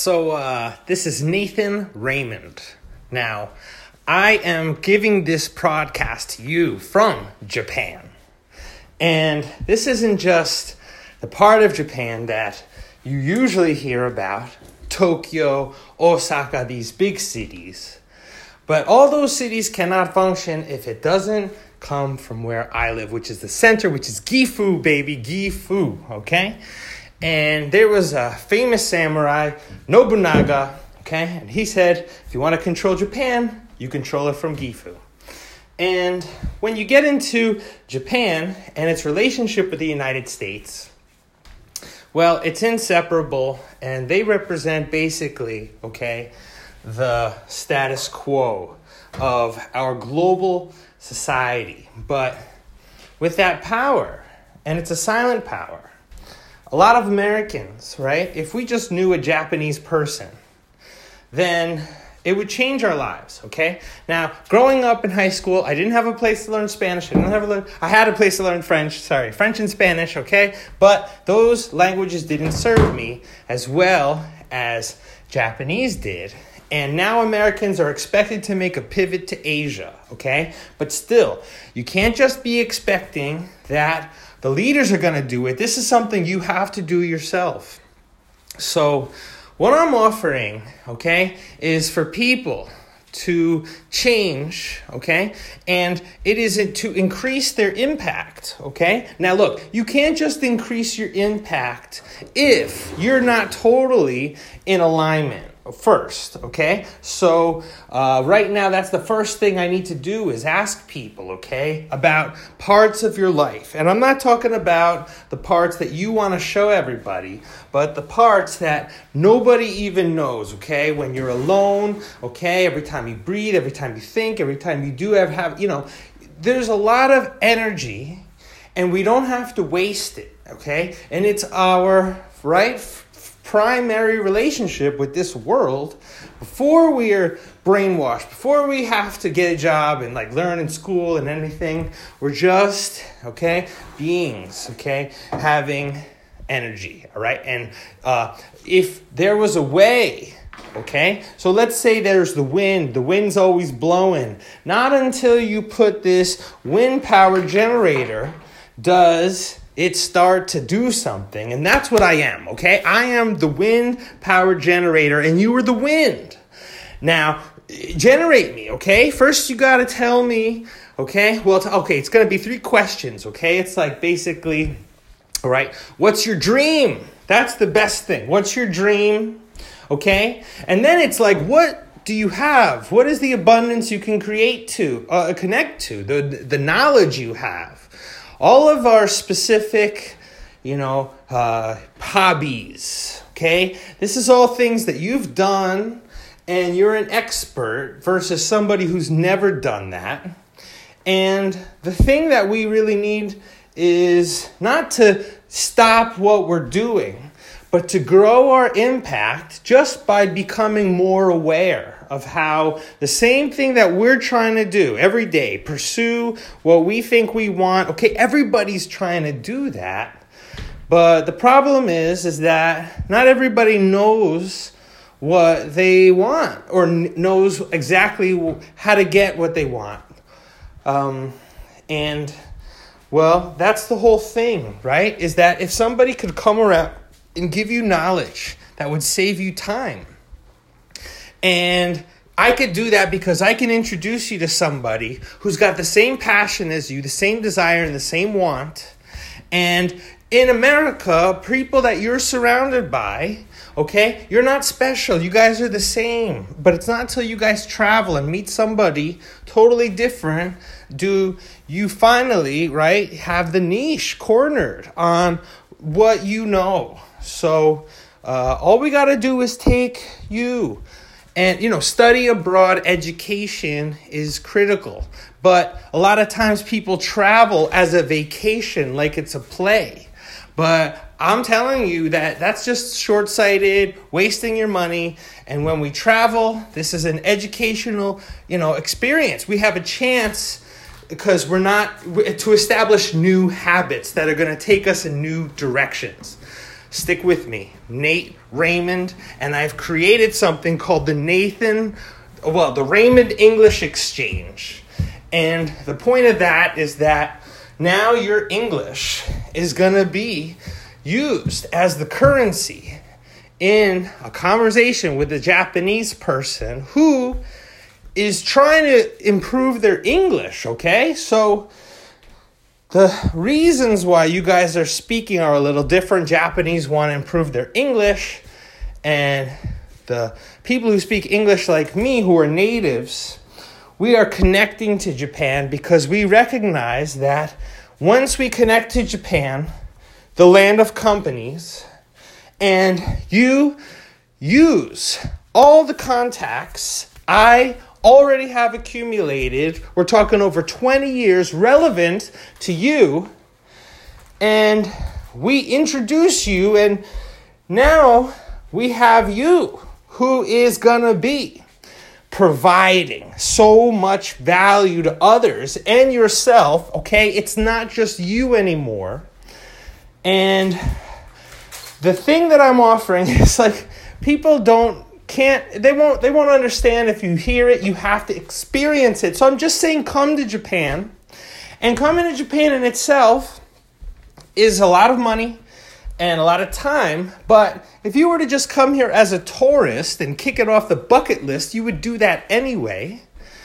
This is Nathan Raymond. Now, I am giving this podcast to you from Japan. And this isn't just the part of Japan that you usually hear about, Tokyo, Osaka, these big cities. But all those cities cannot function if it doesn't come from where I live, which is the center, which is Gifu, baby, Gifu, okay? And there was a famous samurai, Nobunaga, okay? And he said, if you want to control Japan, you control it from Gifu. And when you get into Japan and its relationship with the United States, well, it's inseparable, and they represent basically, okay, the status quo of our global society. But with that power, and it's a silent power, a lot of Americans, right, if we just knew a Japanese person, then it would change our lives, okay? Now, growing up in high school, I didn't have a place to learn Spanish. I had a place to learn French and Spanish, okay? But those languages didn't serve me as well as Japanese did. And now Americans are expected to make a pivot to Asia, okay? But still, you can't just be expecting that the leaders are going to do it. This is something you have to do yourself. So what I'm offering, okay, is for people to change, okay? And it is to increase their impact, okay? Now look, you can't just increase your impact if you're not totally in alignment first, okay? So right now, that's the first thing I need to do is ask people, okay, about parts of your life. And I'm not talking about the parts that you want to show everybody, but the parts that nobody even knows, okay? When you're alone, okay, every time you breathe, every time you think, every time you do have there's a lot of energy, and we don't have to waste it, okay? And it's our, primary relationship with this world before we are brainwashed, before we have to get a job and learn in school and anything. We're just, beings, having energy, all right? And if there was a way, so let's say there's the wind's always blowing. Not until you put this wind power generator does it start to do something. And that's what I am, okay? I am the wind power generator, and you are the wind. Now, generate me, okay? First, you got to tell me, okay? Well, it's going to be 3 questions, okay? It's basically, all right, what's your dream? That's the best thing. What's your dream, okay? And then it's what do you have? What is the abundance you can connect to, the knowledge you have? All of our specific, hobbies, okay? This is all things that you've done and you're an expert versus somebody who's never done that. And the thing that we really need is not to stop what we're doing, but to grow our impact just by becoming more aware of how the same thing that we're trying to do every day, pursue what we think we want. Okay, everybody's trying to do that. But the problem is that not everybody knows what they want or knows exactly how to get what they want. That's the whole thing, right? Is that if somebody could come around and give you knowledge that would save you time. And I could do that because I can introduce you to somebody who's got the same passion as you, the same desire and the same want. And in America, people that you're surrounded by, okay, you're not special. You guys are the same. But it's not until you guys travel and meet somebody totally different do you finally, have the niche cornered on what you know. So all we got to do is take you. And, study abroad education is critical. But a lot of times people travel as a vacation like it's a play. But I'm telling you that that's just short-sighted, wasting your money. And when we travel, this is an educational, experience. We have a chance because to establish new habits that are going to take us in new directions. stick with me, Nate Raymond, and I've created something called the Raymond English Exchange. And the point of that is that now your English is going to be used as the currency in a conversation with a Japanese person who is trying to improve their English, okay? So the reasons why you guys are speaking are a little different. Japanese want to improve their English, and the people who speak English like me, who are natives, we are connecting to Japan because we recognize that once we connect to Japan, the land of companies, and you use all the contacts I already have accumulated, we're talking over 20 years relevant to you, and we introduce you, and now we have you who is gonna be providing so much value to others and yourself, okay? It's not just you anymore. And the thing that I'm offering is like people they won't understand if you hear it. You have to experience it. So I'm just saying come to Japan. And coming to Japan in itself is a lot of money and a lot of time, but if you were to just come here as a tourist and kick it off the bucket list, you would do that anyway.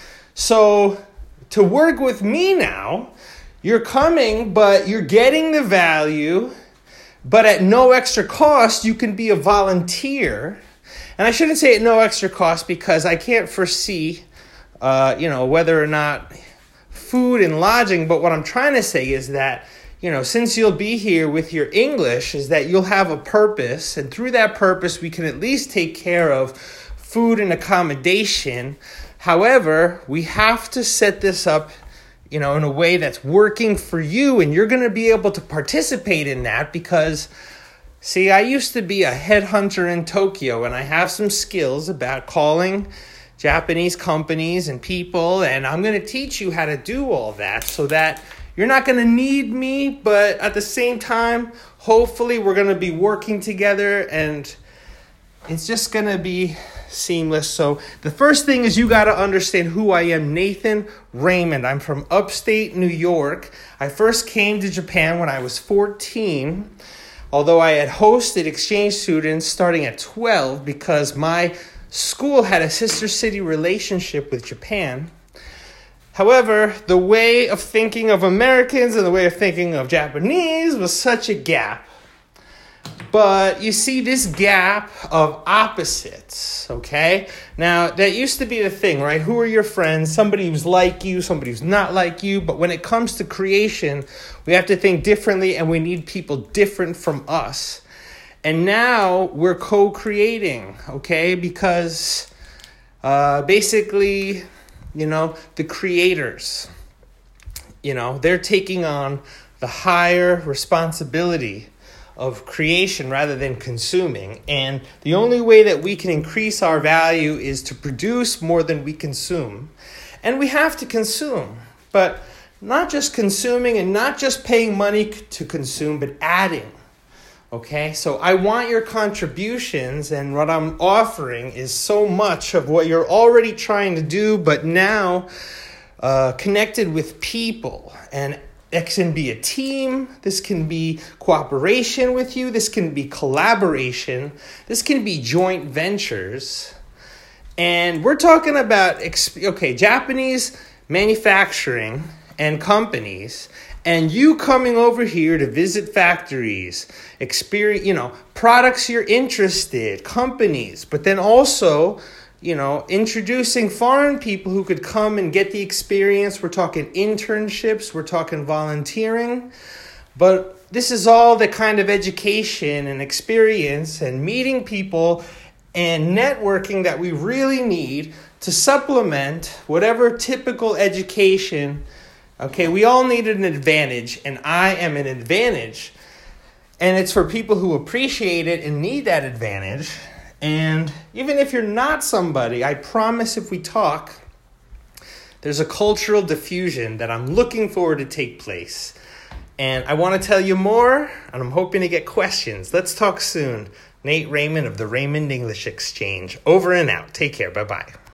So to work with me now, you're coming, but you're getting the value, but at no extra cost, you can be a volunteer. And I shouldn't say at no extra cost because I can't foresee, whether or not food and lodging, but what I'm trying to say is that since you'll be here with your English, is that you'll have a purpose, and through that purpose, we can at least take care of food and accommodation. However, we have to set this up, in a way that's working for you, and you're going to be able to participate in that because, see, I used to be a headhunter in Tokyo, and I have some skills about calling Japanese companies and people, and I'm going to teach you how to do all that so that you're not going to need me, but at the same time, hopefully we're going to be working together and it's just going to be seamless. So the first thing is you got to understand who I am, Nathan Raymond. I'm from upstate New York. I first came to Japan when I was 14, although I had hosted exchange students starting at 12 because my school had a sister city relationship with Japan. However, the way of thinking of Americans and the way of thinking of Japanese was such a gap. But you see this gap of opposites, okay? Now, that used to be the thing, right? Who are your friends? Somebody who's like you, somebody who's not like you. But when it comes to creation, we have to think differently and we need people different from us. And now we're co-creating, okay? Because basically, the creators, they're taking on the higher responsibility of creation rather than consuming. And the only way that we can increase our value is to produce more than we consume. And we have to consume, but not just consuming and not just paying money to consume, but adding. Okay, so I want your contributions, and what I'm offering is so much of what you're already trying to do, but now connected with people. And it can be a team, this can be cooperation with you, this can be collaboration, this can be joint ventures. And we're talking about, Japanese manufacturing and companies, and you coming over here to visit factories, experience, products you're interested, companies, but then also, introducing foreign people who could come and get the experience. We're talking internships, we're talking volunteering, but this is all the kind of education and experience and meeting people and networking that we really need to supplement whatever typical education. Okay, we all need an advantage, and I am an advantage. And it's for people who appreciate it and need that advantage. And even if you're not somebody, I promise if we talk, there's a cultural diffusion that I'm looking forward to take place. And I want to tell you more, and I'm hoping to get questions. Let's talk soon. Nate Raymond of the Raymond English Exchange. Over and out. Take care. Bye-bye.